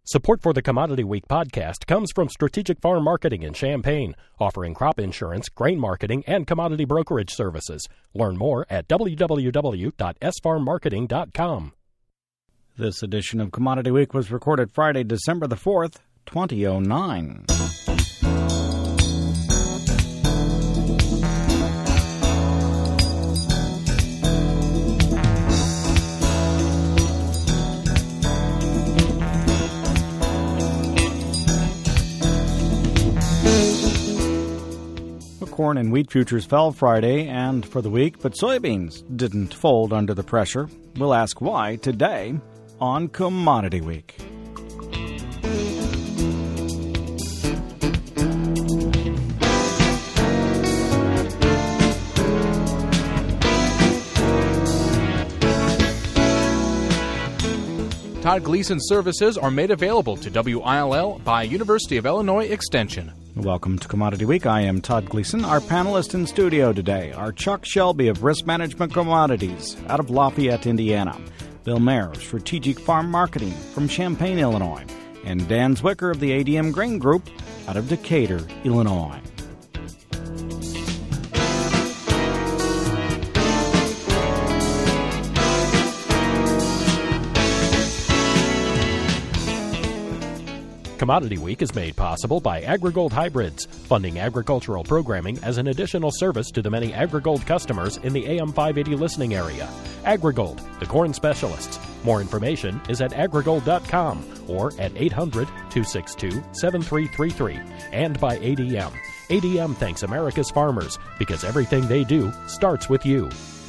Support for the Commodity Week podcast comes from Strategic Farm Marketing in Champaign, offering crop insurance, grain marketing, and commodity brokerage services. Learn more at www.sfarmmarketing.com. This edition of Commodity Week was recorded Friday, December the 4th, 2009. Corn and wheat futures fell Friday and for the week, but soybeans didn't fold under the pressure. We'll ask why today on Commodity Week. Todd Gleason services are made available to WILL by University of Illinois Extension. Welcome to Commodity Week. I am Todd Gleason. Our panelists in studio today are Chuck Shelby of Risk Management Commodities out of Lafayette, Indiana, Bill Mayer of Strategic Farm Marketing from Champaign, Illinois, and Dan Zwicker of the ADM Grain Group out of Decatur, Illinois. Commodity Week is made possible by AgriGold Hybrids, funding agricultural programming as an additional service to the many AgriGold customers in the AM 580 listening area. AgriGold, the corn specialists. More information is at agrigold.com or at 800-262-7333. And by ADM. ADM thanks America's farmers because everything they do starts with you.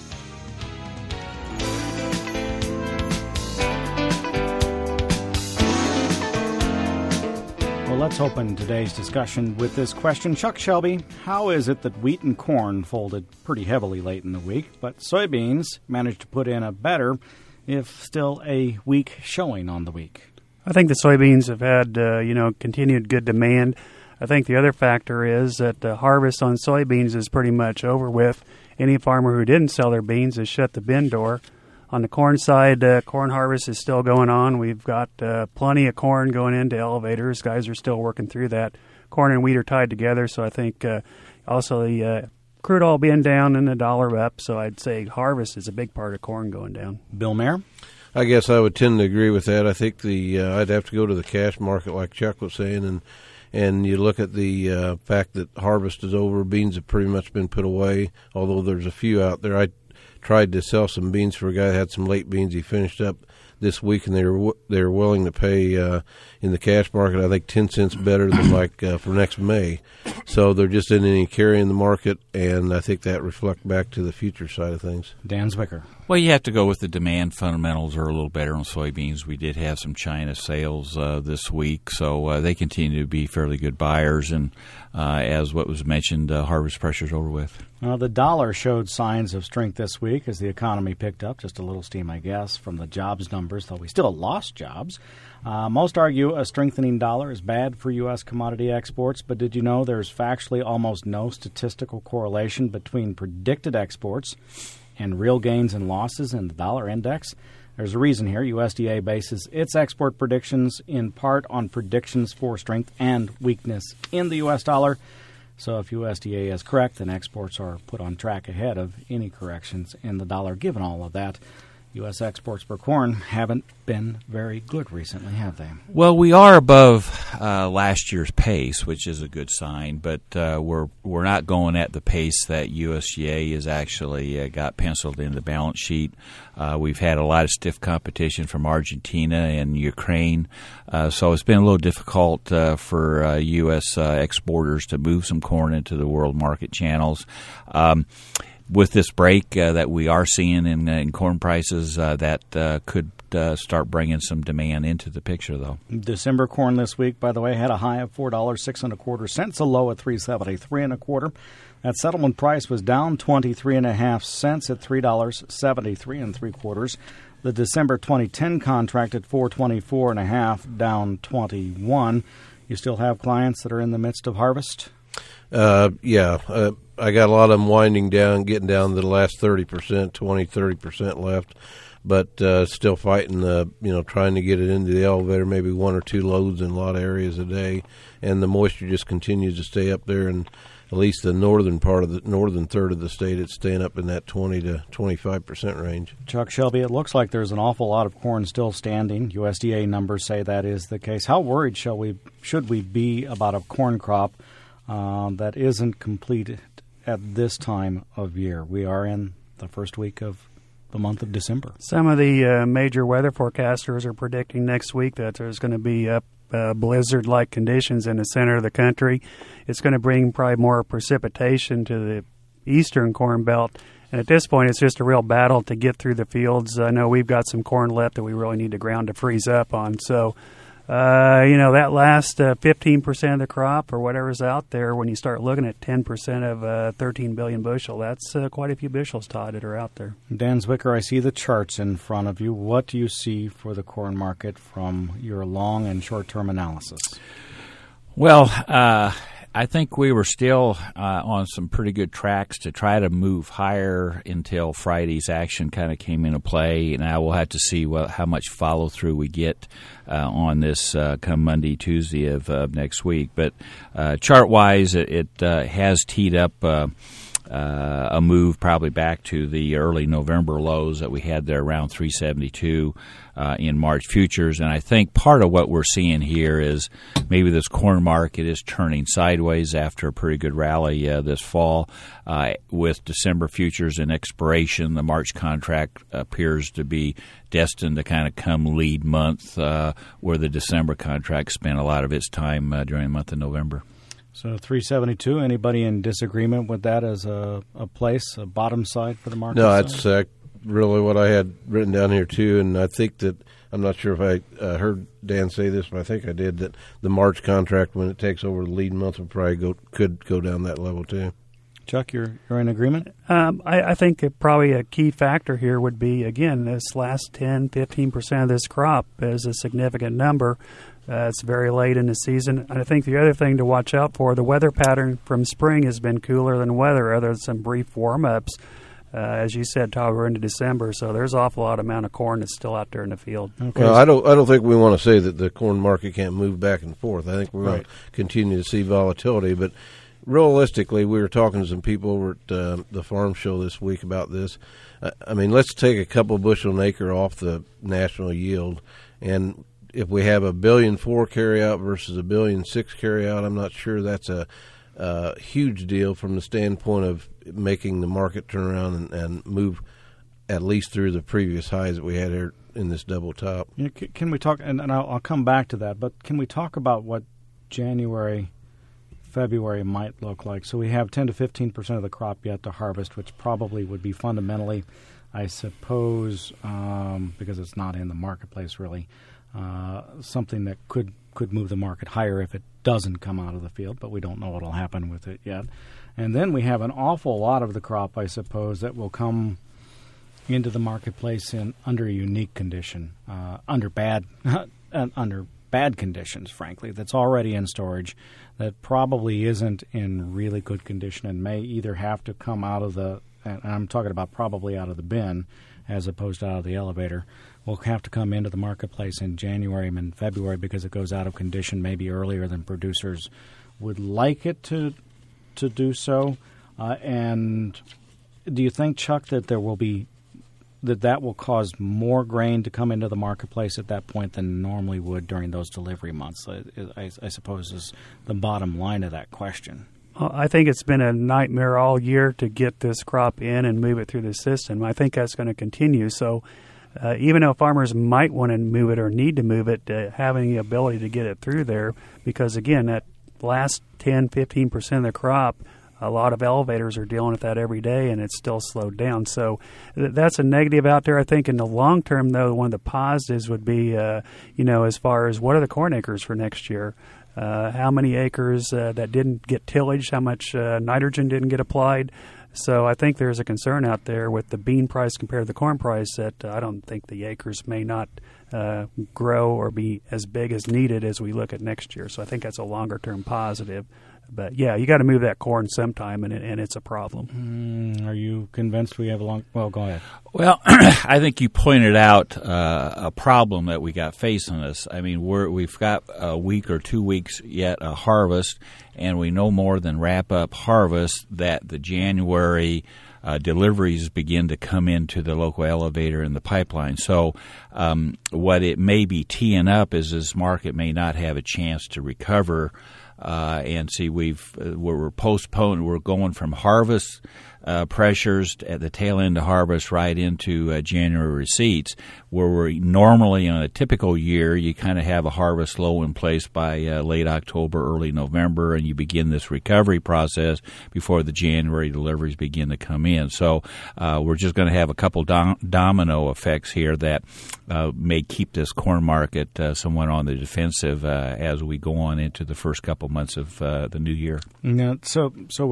Let's open today's discussion with this question. Chuck Shelby, how is it that wheat and corn folded pretty heavily late in the week, but soybeans managed to put in a better, if still a weak showing on the week? I think the soybeans have had, continued good demand. I think the other factor is that the harvest on soybeans is pretty much over with. Any farmer who didn't sell their beans has shut the bin door. On the corn side, corn harvest is still going on. We've got plenty of corn going into elevators. Guys are still working through that. Corn and wheat are tied together, so I think also the crude oil being down and the dollar up, so I'd say harvest is a big part of corn going down. Bill Mayer? I guess I would tend to agree with that. I think I'd have to go to the cash market like Chuck was saying, and you look at the fact that harvest is over, beans have pretty much been put away, although there's a few out there. I tried to sell some beans for a guy that had some late beans. He finished up this week, and they were willing to pay in the cash market, I think, 10 cents better than for next May. So there just isn't any carry in the market, and I think that reflects back to the future side of things. Dan Zwicker. Well, you have to go with the demand. Fundamentals are a little better on soybeans. We did have some China sales this week, so they continue to be fairly good buyers. And as what was mentioned, harvest pressure is over with. The dollar showed signs of strength this week as the economy picked up. Just a little steam, I guess, from the jobs numbers, though we still lost jobs. Most argue a strengthening dollar is bad for U.S. commodity exports, but did you know there's factually almost no statistical correlation between predicted exports and real gains and losses in the dollar index? There's a reason here. USDA bases its export predictions in part on predictions for strength and weakness in the U.S. dollar. So if USDA is correct, then exports are put on track ahead of any corrections in the dollar. Given all of that, U.S. exports for corn haven't been very good recently, have they? Well, we are above last year's pace, which is a good sign, but we're not going at the pace that USDA has actually got penciled in the balance sheet. We've had a lot of stiff competition from Argentina and Ukraine, so it's been a little difficult for U.S. exporters to move some corn into the world market channels. With this break that we are seeing in corn prices, that could start bringing some demand into the picture, though. December corn this week, by the way, had a high of $4.0625, a low at $3.7325. That settlement price was down 23.5 cents at $3.7375. The December 2010 contract at $4.24.5, down 21. You still have clients that are in the midst of harvest? I got a lot of them winding down, getting down to the last 30%, 20-30% left. but still fighting trying to get it into the elevator, maybe 1 or 2 loads in a lot of areas a day, and the moisture just continues to stay up there, and at least the northern third of the state, it's staying up in that 20 to 25% range. Chuck Shelby, it looks like there's an awful lot of corn still standing. USDA numbers say that is the case. How worried should we be about a corn crop that isn't completed at this time of year? We are in the first week of the month of December. Some of the major weather forecasters are predicting next week that there's going to be blizzard-like conditions in the center of the country. It's going to bring probably more precipitation to the eastern Corn Belt. And at this point, it's just a real battle to get through the fields. I know we've got some corn left that we really need the ground to freeze up on. So, that last 15% of the crop or whatever's out there, when you start looking at 10% of 13 billion bushel, that's quite a few bushels, Todd, that are out there. Dan Zwicker, I see the charts in front of you. What do you see for the corn market from your long and short-term analysis? Well, I think we were still on some pretty good tracks to try to move higher until Friday's action kind of came into play. Now we'll have to see how much follow-through we get on this come Monday, Tuesday of next week. But chart-wise, it has teed up a move probably back to the early November lows that we had there around 372 in March futures. And I think part of what we're seeing here is maybe this corn market is turning sideways after a pretty good rally this fall. With December futures in expiration, the March contract appears to be destined to kind of come lead month, where the December contract spent a lot of its time during the month of November. So 372, anybody in disagreement with that as a place, a bottom side for the market? No, that's really what I had written down here too, and I think that, I'm not sure if I heard Dan say this, but I think I did, that the March contract, when it takes over the lead month, will probably could go down that level too. Chuck, you're in agreement? I think probably a key factor here would be, again, this last 10, 15% of this crop is a significant number. It's very late in the season. And I think the other thing to watch out for, the weather pattern from spring has been cooler than weather, other than some brief warm-ups. As you said, Todd, we're into December, so there's an awful lot amount of corn that's still out there in the field. Okay. Well, I don't think we want to say that the corn market can't move back and forth. I think we're going to continue to see volatility, but realistically, we were talking to some people over at the farm show this week about this. I mean, let's take a couple bushel an acre off the national yield, and if we have 1.4 billion carryout versus 1.6 billion carryout, I'm not sure that's a huge deal from the standpoint of making the market turn around and move at least through the previous highs that we had here in this double top. Yeah, can we talk, and I'll come back to that, but can we talk about what January, February might look like? So we have 10 to 15% of the crop yet to harvest, which probably would be fundamentally, I suppose, because it's not in the marketplace really, something that could move the market higher if it doesn't come out of the field, but we don't know what will happen with it yet. And then we have an awful lot of the crop, I suppose, that will come into the marketplace under a unique condition, under bad conditions, frankly, that's already in storage, that probably isn't in really good condition and may either have to come out of and I'm talking about probably out of the bin as opposed to out of the elevator, will have to come into the marketplace in January and February because it goes out of condition maybe earlier than producers would like it to do so. And do you think, Chuck, that there will be that will cause more grain to come into the marketplace at that point than normally would during those delivery months? I suppose is the bottom line of that question. I think it's been a nightmare all year to get this crop in and move it through the system. I think that's going to continue. So even though farmers might want to move it or need to move it, having the ability to get it through there, because, again, that last 10, 15% of the crop, a lot of elevators are dealing with that every day, and it's still slowed down. So that's a negative out there. I think in the long term, though, one of the positives would be, as far as what are the corn acres for next year? How many acres that didn't get tillage, how much nitrogen didn't get applied. So I think there's a concern out there with the bean price compared to the corn price that I don't think the acres may not grow or be as big as needed as we look at next year. So I think that's a longer-term positive. But, yeah, you got to move that corn sometime, and it's a problem. Are you convinced we have a long – well, go ahead. Well, I think you pointed out a problem that we got facing us. I mean, we've got a week or 2 weeks yet of harvest, and we no more than wrap up harvest that the January deliveries begin to come into the local elevator in the pipeline. So what it may be teeing up is this market may not have a chance to recover. And see, we're postponed. We're going from harvest pressures at the tail end of harvest right into January receipts, where we're normally on a typical year, you kind of have a harvest low in place by late October, early November, and you begin this recovery process before the January deliveries begin to come in. So we're just going to have a couple domino effects here that may keep this corn market somewhat on the defensive as we go on into the first couple months of the new year. So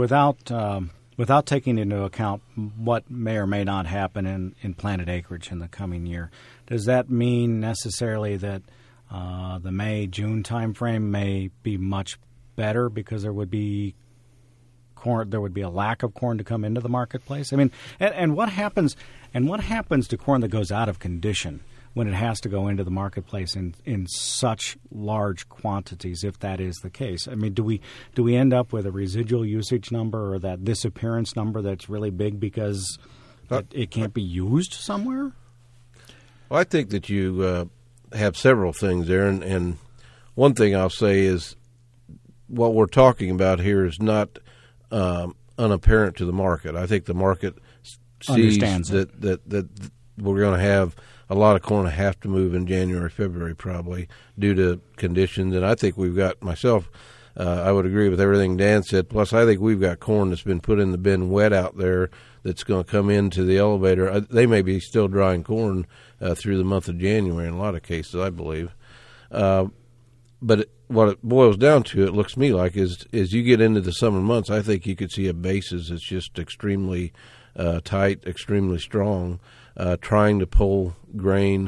without taking into account what may or may not happen in planted acreage in the coming year, does that mean necessarily that the May-June timeframe may be much better because there would be corn? There would be a lack of corn to come into the marketplace. I mean, and what happens? And what happens to corn that goes out of condition when it has to go into the marketplace in such large quantities, if that is the case? I mean, do we end up with a residual usage number or that disappearance number that's really big because it can't be used somewhere? Well, I think that you have several things there, and one thing I'll say is what we're talking about here is not unapparent to the market. I think the market sees that we're going to have a lot of corn have to move in January, February probably due to conditions. And I think we've got, myself, I would agree with everything Dan said. Plus, I think we've got corn that's been put in the bin wet out there that's going to come into the elevator. They may be still drying corn through the month of January in a lot of cases, I believe. But what it boils down to, it looks to me like, is you get into the summer months, I think you could see a basis that's just extremely tight, extremely strong, trying to pull grain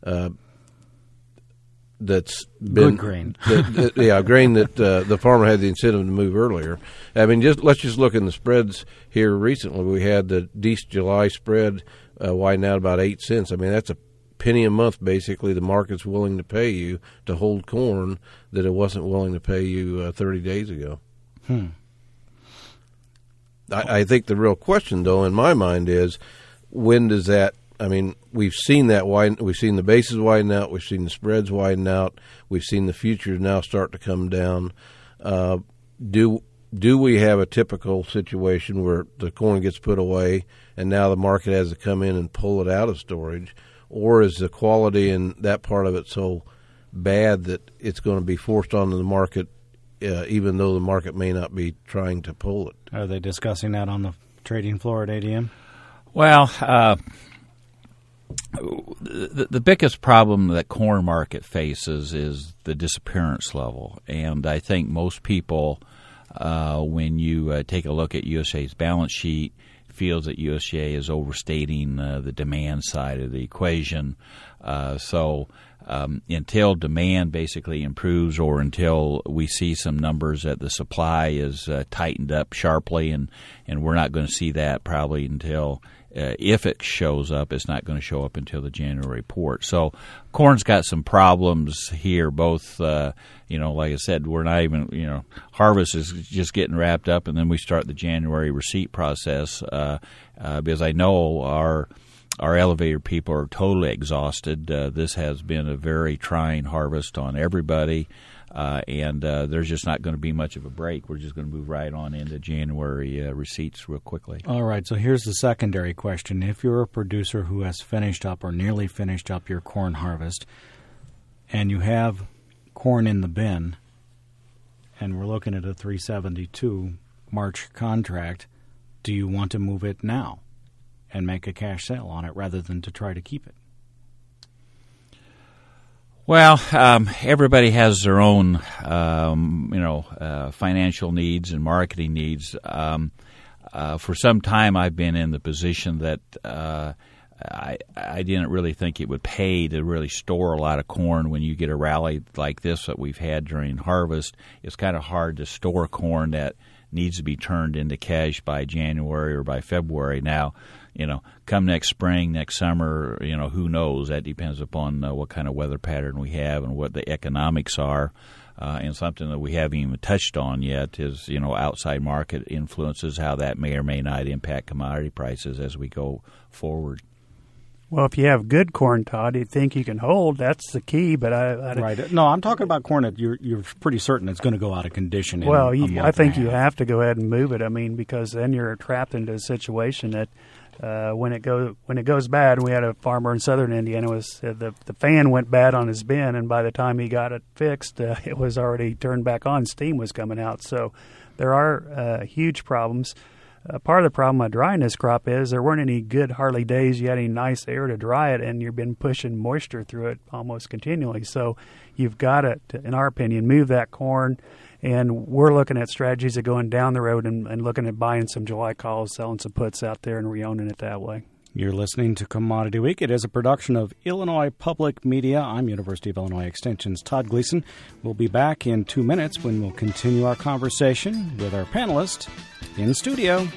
that's been good grain. Grain that the farmer had the incentive to move earlier. I mean, let's just look in the spreads here recently. We had the East July spread widen out about 8 cents. I mean, that's a penny a month basically the market's willing to pay you to hold corn that it wasn't willing to pay you 30 days ago. I think the real question, though, in my mind is, when does that? I mean, we've seen that widen. We've seen the bases widen out. We've seen the spreads widen out. We've seen the futures now start to come down. Do we have a typical situation where the corn gets put away and now the market has to come in and pull it out of storage, or is the quality in that part of it so bad that it's going to be forced onto the market, even though the market may not be trying to pull it? Are they discussing that on the trading floor at ADM? Well, the biggest problem that corn market faces is the disappearance level. And I think most people, when you take a look at USDA's balance sheet, feels that USDA is overstating the demand side of the equation. So until demand basically improves, or until we see some numbers that the supply is tightened up sharply, and we're not going to see that probably until if it shows up, it's not going to show up until the January report. So corn's got some problems here, both, like I said, we're not even, harvest is just getting wrapped up, and then we start the January receipt process because I know our elevator people are totally exhausted. This has been a very trying harvest on everybody, and there's just not going to be much of a break. We're just going to move right on into January receipts real quickly. All right, so here's the secondary question. If you're a producer who has finished up or nearly finished up your corn harvest, and you have corn in the bin, and we're looking at a 372 March contract, do you want to move it now and make a cash sale on it rather than to try to keep it? Well, everybody has their own, financial needs and marketing needs. For some time, I've been in the position that I didn't really think it would pay to really store a lot of corn when you get a rally like this that we've had during harvest. It's kind of hard to store corn that needs to be turned into cash by January or by February. Now, come next spring, next summer, who knows? That depends upon what kind of weather pattern we have and what the economics are. And something that we haven't even touched on yet is, outside market influences, how that may or may not impact commodity prices as we go forward. Well, if you have good corn, Todd, you think you can hold. That's the key. But right. No, I'm talking about corn that you're pretty certain it's going to go out of condition. Well, I think you have to go ahead and move it. I mean, because then you're trapped into a situation that when it goes bad. We had a farmer in southern Indiana. The fan went bad on his bin, and by the time he got it fixed, it was already turned back on. Steam was coming out. So there are huge problems. Part of the problem with drying this crop is there weren't any good hardly days you had any nice air to dry it, and you've been pushing moisture through it almost continually. So you've got to, in our opinion, move that corn. And we're looking at strategies of going down the road and looking at buying some July calls, selling some puts out there, and re-owning it that way. You're listening to Commodity Week. It is a production of Illinois Public Media. I'm University of Illinois Extension's Todd Gleason. We'll be back in 2 minutes when we'll continue our conversation with our panelist in studio.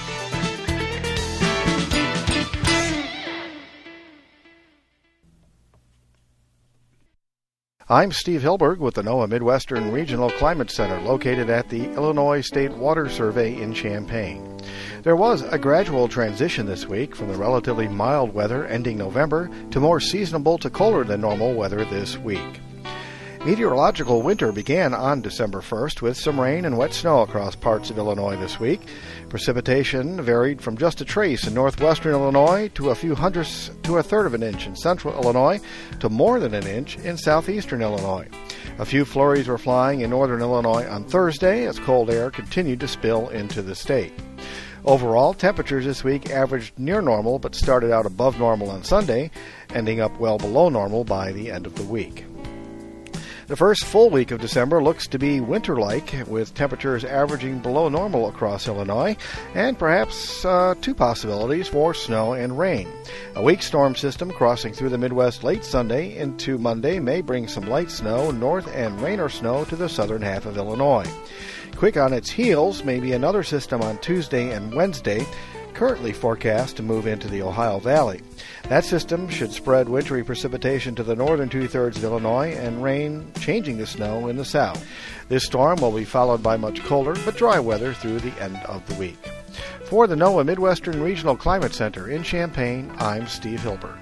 I'm Steve Hilberg with the NOAA Midwestern Regional Climate Center located at the Illinois State Water Survey in Champaign. There was a gradual transition this week from the relatively mild weather ending November to more seasonable to colder than normal weather this week. Meteorological winter began on December 1st with some rain and wet snow across parts of Illinois this week. Precipitation varied from just a trace in northwestern Illinois to a few hundredths to a third of an inch in central Illinois to more than an inch in southeastern Illinois. A few flurries were flying in northern Illinois on Thursday as cold air continued to spill into the state. Overall, temperatures this week averaged near normal but started out above normal on Sunday, ending up well below normal by the end of the week. The first full week of December looks to be winter-like, with temperatures averaging below normal across Illinois, and perhaps two possibilities for snow and rain. A weak storm system crossing through the Midwest late Sunday into Monday may bring some light snow north and rain or snow to the southern half of Illinois. Quick on its heels may be another system on Tuesday and Wednesday, currently forecast to move into the Ohio Valley. That system should spread wintry precipitation to the northern two-thirds of Illinois and rain changing to snow in the south. This storm will be followed by much colder but dry weather through the end of the week. For the NOAA Midwestern Regional Climate Center in Champaign, I'm Steve Hilberg.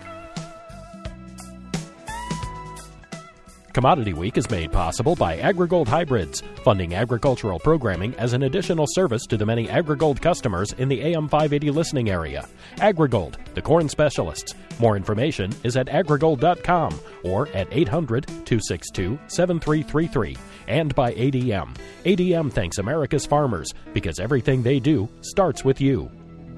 Commodity Week is made possible by AgriGold Hybrids, funding agricultural programming as an additional service to the many AgriGold customers in the AM 580 listening area. AgriGold, the corn specialists. More information is at agrigold.com or at 800-262-7333. And by ADM. ADM thanks America's farmers because everything they do starts with you.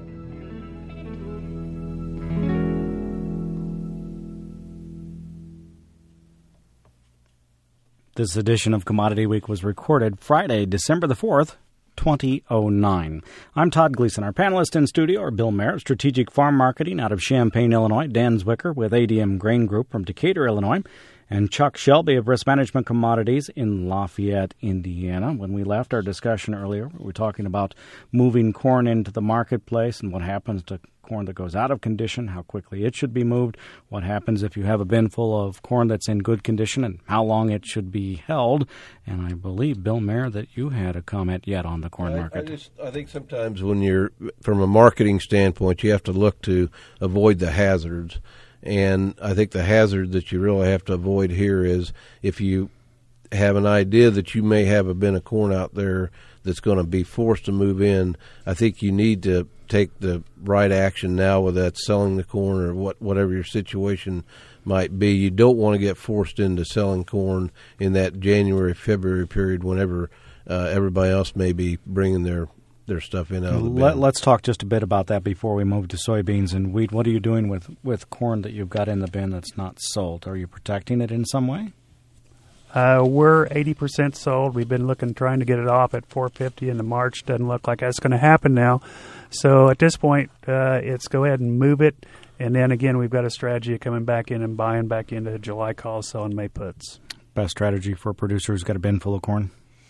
This edition of Commodity Week was recorded Friday, December the 4th, 2009. I'm Todd Gleason. Our panelists in studio are Bill Mayer, Strategic Farm Marketing out of Champaign, Illinois, Dan Zwicker with ADM Grain Group from Decatur, Illinois, and Chuck Shelby of Risk Management Commodities in Lafayette, Indiana. When we left our discussion earlier, we were talking about moving corn into the marketplace and what happens to corn that goes out of condition, how quickly it should be moved, what happens if you have a bin full of corn that's in good condition, and how long it should be held. And I believe, Bill Mayer, that you had a comment yet on the corn market. I think sometimes when you're, from a marketing standpoint, you have to look to avoid the hazards. And I think the hazard that you really have to avoid here is if you have an idea that you may have a bin of corn out there that's going to be forced to move in, I think you need to take the right action now, whether that's selling the corn or whatever your situation might be. You don't want to get forced into selling corn in that January, February period whenever everybody else may be bringing their stuff in out of the bin. Let's talk just a bit about that before we move to soybeans and wheat. What are you doing with corn that you've got in the bin that's not sold? Are you protecting it in some way? We're 80% sold. We've been trying to get it off at $4.50 into March. Doesn't look like that's going to happen now. So at this point, it's go ahead and move it And then again, we've got a strategy of coming back in and buying back into July calls, selling May puts. Best strategy for a producer who's got a bin full of corn?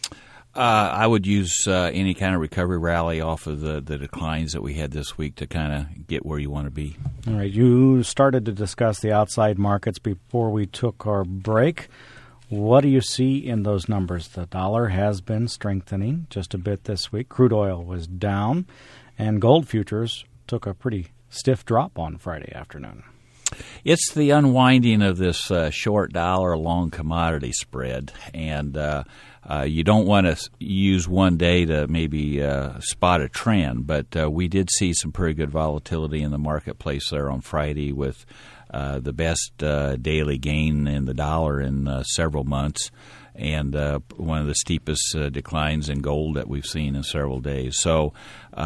I would use any kind of recovery rally off of the declines that we had this week to kind of get where you want to be. All right. You started to discuss the outside markets before we took our break. What do you see in those numbers? The dollar has been strengthening just a bit this week. Crude oil was down, and gold futures took a pretty stiff drop on Friday afternoon. It's the unwinding of this short dollar, long commodity spread, and you don't want to use one day to maybe spot a trend, but we did see some pretty good volatility in the marketplace there on Friday with the best daily gain in the dollar in several months, and one of the steepest declines in gold that we've seen in several days. So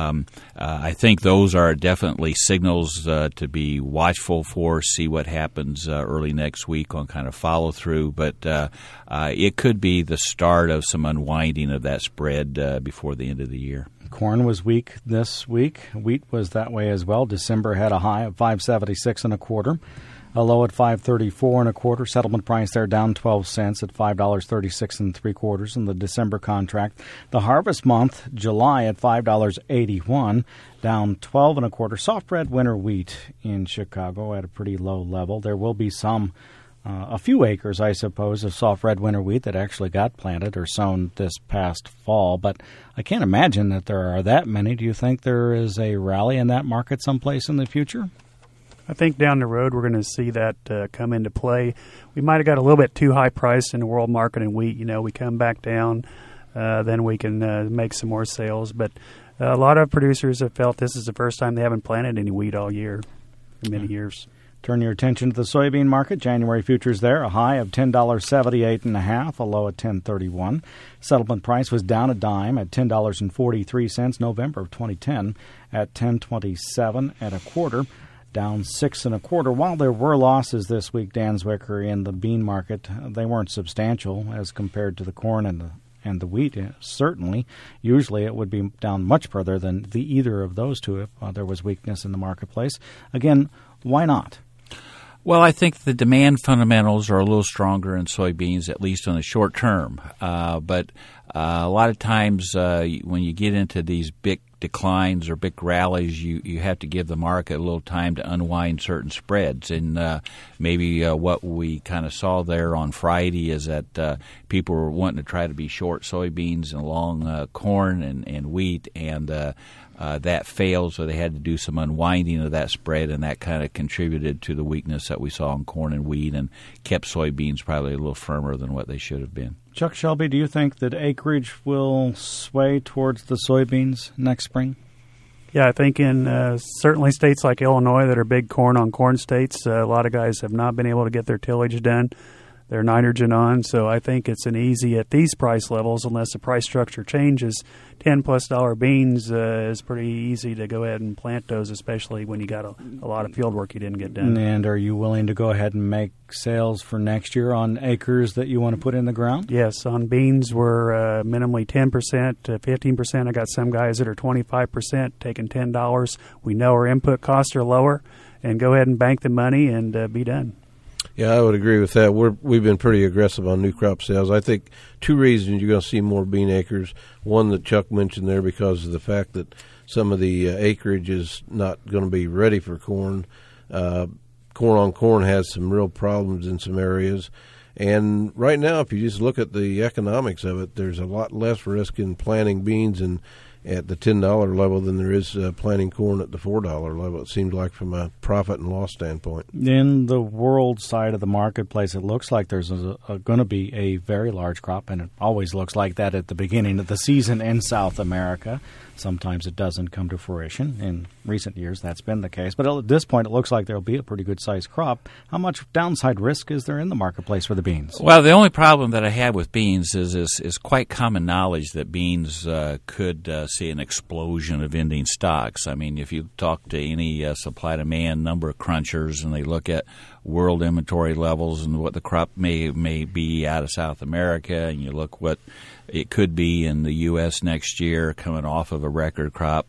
I think those are definitely signals to be watchful for, see what happens early next week on kind of follow-through. But it could be the start of some unwinding of that spread before the end of the year. Corn was weak this week. Wheat was that way as well. December had a high of $5.76 1/4. A low at $5.34 1/4. Settlement price there down 12 cents at $5.36 3/4 in the December contract. The harvest month, July, at $5.81, down 12 1/4. Soft red winter wheat in Chicago at a pretty low level. There will be a few acres, I suppose, of soft red winter wheat that actually got planted or sown this past fall, but I can't imagine that there are that many. Do you think there is a rally in that market someplace in the future? I think down the road we're going to see that come into play. We might have got a little bit too high priced in the world market in wheat. We come back down, then we can make some more sales. But a lot of producers have felt this is the first time they haven't planted any wheat all year for many years. Turn your attention to the soybean market. January futures there, a high of $10.78 1/2, a low at $10.31. Settlement price was down a dime at $10.43. November of 2010 at $10.27 1/4. Down 6 1/4. While there were losses this week, Dan Zwicker, in the bean market, they weren't substantial as compared to the corn and the wheat. Certainly, usually it would be down much further than either of those two if there was weakness in the marketplace. Again, why not? Well, I think the demand fundamentals are a little stronger in soybeans, at least on the short term. But a lot of times when you get into these big declines or big rallies, you have to give the market a little time to unwind certain spreads. And maybe what we kind of saw there on Friday is that people were wanting to try to be short soybeans and long corn and wheat, and that failed, so they had to do some unwinding of that spread, and that kind of contributed to the weakness that we saw in corn and wheat and kept soybeans probably a little firmer than what they should have been. Chuck Shelby, do you think that acreage will sway towards the soybeans next spring? Yeah, I think in certainly states like Illinois that are big corn-on-corn states, a lot of guys have not been able to get their tillage done, their nitrogen on, so I think it's an easy at these price levels, unless the price structure changes. $10+ beans is pretty easy to go ahead and plant those, especially when you got a lot of field work you didn't get done. And are you willing to go ahead and make sales for next year on acres that you want to put in the ground? Yes, on beans we're minimally 10% to 15%. I got some guys that are 25%, taking $10. We know our input costs are lower, and go ahead and bank the money and be done. Yeah, I would agree with that. We've been pretty aggressive on new crop sales. I think two reasons you're going to see more bean acres. One that Chuck mentioned there, because of the fact that some of the acreage is not going to be ready for corn. Corn on corn has some real problems in some areas. And right now, if you just look at the economics of it, there's a lot less risk in planting beans and at the $10 level than there is planting corn at the $4 level, it seems like, from a profit and loss standpoint. In the world side of the marketplace, it looks like there's going to be a very large crop, and it always looks like that at the beginning of the season in South America. Sometimes it doesn't come to fruition. In recent years, that's been the case. But at this point, it looks like there will be a pretty good-sized crop. How much downside risk is there in the marketplace for the beans? Well, the only problem that I have with beans is quite common knowledge that beans could see an explosion of ending stocks. I mean, if you talk to any supply-demand number of crunchers and they look at world inventory levels and what the crop may be out of South America, and you look what it could be in the U.S. next year coming off of a record crop,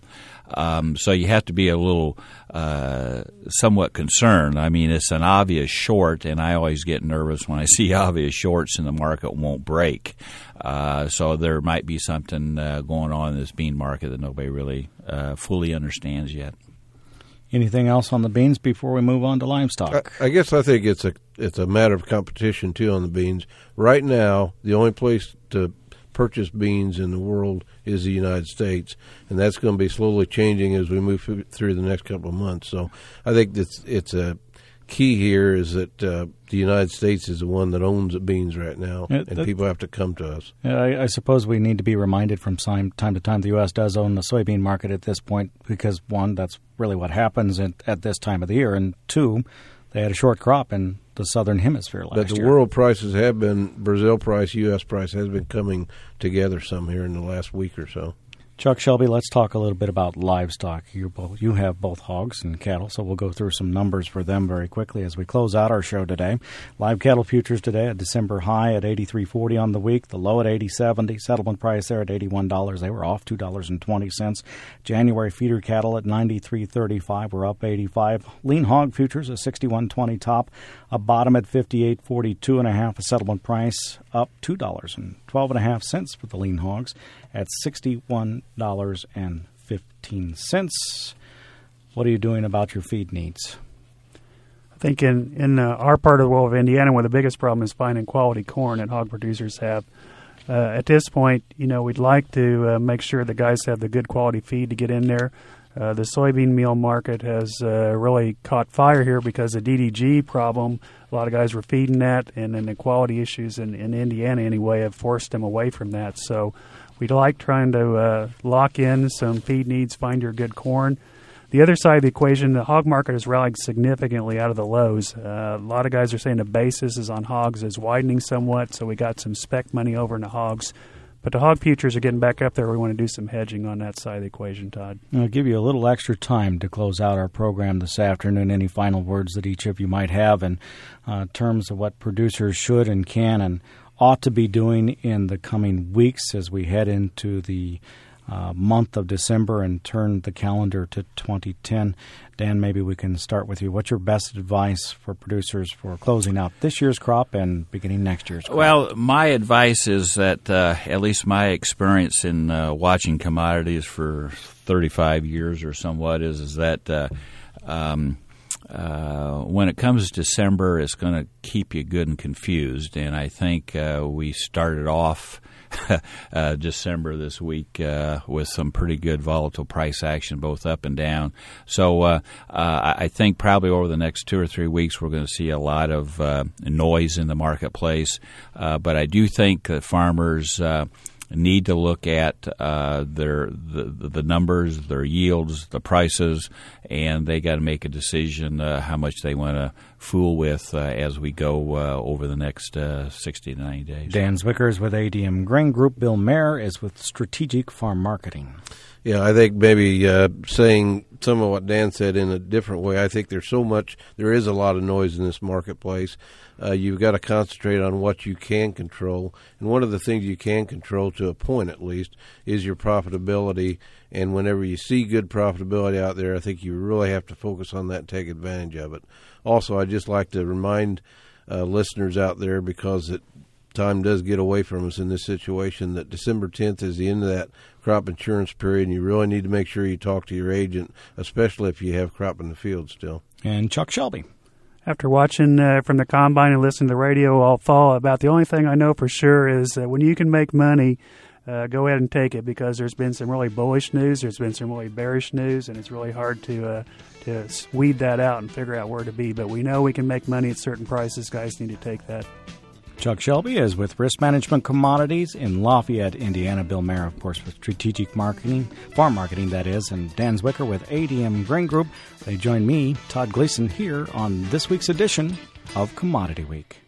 So you have to be a little somewhat concerned. I mean, it's an obvious short, and I always get nervous when I see obvious shorts and the market won't break. So there might be something going on in this bean market that nobody really fully understands yet. Anything else on the beans before we move on to livestock? I guess I think it's a matter of competition too on the beans. Right now, the only place to purchase beans in the world is the United States, and that's going to be slowly changing as we move through the next couple of months. So I think it's a key here is that the United States is the one that owns the beans right now, and people have to come to us. I suppose we need to be reminded from time to time the U.S. does own the soybean market at this point because, one, that's really what happens at this time of the year, and two, they had a short crop in the southern hemisphere last year. But the world prices have been, Brazil price, U.S. price has been coming together some here in the last week or so. Chuck Shelby, let's talk a little bit about livestock. You have both hogs and cattle, so we'll go through some numbers for them very quickly as we close out our show today. Live cattle futures today, a December high at $83.40 on the week, the low at $80.70. Settlement price there at $81. They were off $2.20. January feeder cattle at $93.35. We're up 85. Lean hog futures, a $61.20 top, a bottom at $58.42.5. A settlement price up $2.12.5 for the lean hogs at $61.15. What are you doing about your feed needs? I think in our part of the world of Indiana, one of the biggest problems is finding quality corn that hog producers have. At this point, we'd like to make sure the guys have the good quality feed to get in there. The soybean meal market has really caught fire here because the DDG problem, a lot of guys were feeding that, and then the quality issues in Indiana anyway have forced them away from that. So we'd like trying to lock in some feed needs, find your good corn. The other side of the equation, the hog market has rallied significantly out of the lows. A lot of guys are saying the basis is on hogs is widening somewhat, so we got some spec money over in the hogs. But the hog futures are getting back up there. We want to do some hedging on that side of the equation, Todd. I'll give you a little extra time to close out our program this afternoon. Any final words that each of you might have in terms of what producers should and can and ought to be doing in the coming weeks as we head into the month of December and turn the calendar to 2010. Dan, maybe we can start with you. What's your best advice for producers for closing out this year's crop and beginning next year's crop? Well, my advice is that, at least my experience in watching commodities for 35 years or somewhat, is that when it comes to December, it's going to keep you good and confused. And I think we started off December this week with some pretty good volatile price action, both up and down. So I think probably over the next 2 or 3 weeks we're going to see a lot of noise in the marketplace. But I do think that farmers need to look at the numbers, their yields, the prices, and they got to make a decision how much they want to fool with as we go over the next 60 to 90 days. Dan Zwickers with ADM Grain Group. Bill Mayer is with Strategic Farm Marketing. Yeah, I think maybe saying some of what Dan said in a different way, I think there is a lot of noise in this marketplace. You've got to concentrate on what you can control. And one of the things you can control, to a point at least, is your profitability. And whenever you see good profitability out there, I think you really have to focus on that and take advantage of it. Also, I'd just like to remind listeners out there, because time does get away from us in this situation, that December 10th is the end of that crop insurance period, and you really need to make sure you talk to your agent, especially if you have crop in the field still. And Chuck Shelby. After watching from the combine and listening to the radio all fall, about the only thing I know for sure is that when you can make money, go ahead and take it, because there's been some really bullish news, there's been some really bearish news, and it's really hard to weed that out and figure out where to be. But we know we can make money at certain prices. Guys need to take that. Chuck Shelby is with Risk Management Commodities in Lafayette, Indiana. Bill Mayer, of course, with Strategic Marketing, Farm Marketing, that is, and Dan Zwicker with ADM Grain Group. They join me, Todd Gleason, here on this week's edition of Commodity Week.